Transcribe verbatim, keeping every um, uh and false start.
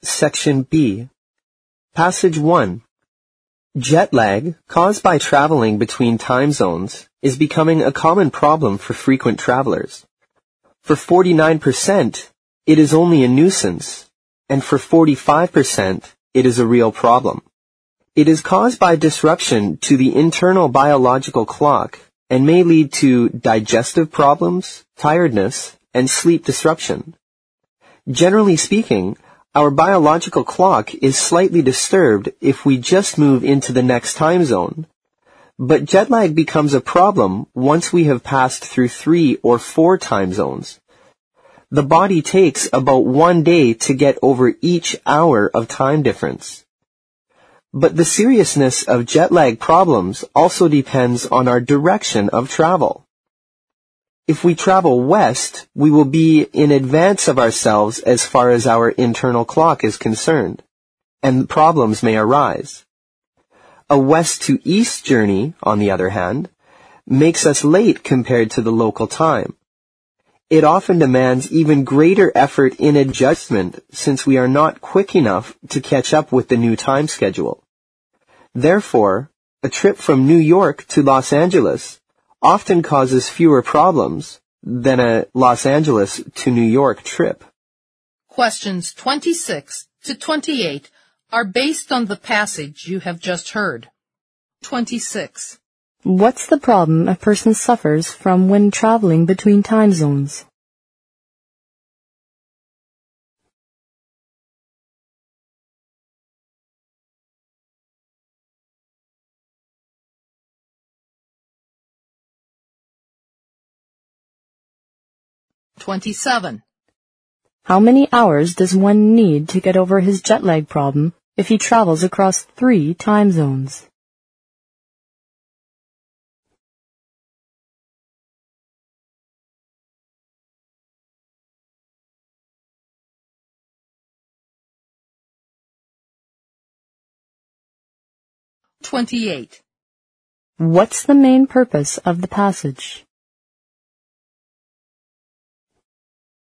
Section B. Passage one. Jet lag, caused by traveling between time zones, is becoming a common problem for frequent travelers. For forty-nine percent, it is only a nuisance, and for forty-five percent, it is a real problem. It is caused by disruption to the internal biological clock and may lead to digestive problems, tiredness, and sleep disruption. Generally speaking, our biological clock is slightly disturbed if we just move into the next time zone. But jet lag becomes a problem once we have passed through three or four time zones. The body takes about one day to get over each hour of time difference. But the seriousness of jet lag problems also depends on our direction of travel. If we travel west, we will be in advance of ourselves as far as our internal clock is concerned, and problems may arise. A west to east journey, on the other hand, makes us late compared to the local time. It often demands even greater effort in adjustment since we are not quick enough to catch up with the new time schedule. Therefore, a trip from New York to Los Angeles often causes fewer problems than a Los Angeles to New York trip. Questions twenty-six to twenty-eight are based on the passage you have just heard. twenty-six. What's the problem a person suffers from when traveling between time zones? twenty-seven. How many hours does one need to get over his jet lag problem if he travels across three time zones? twenty-eight. What's the main purpose of the passage?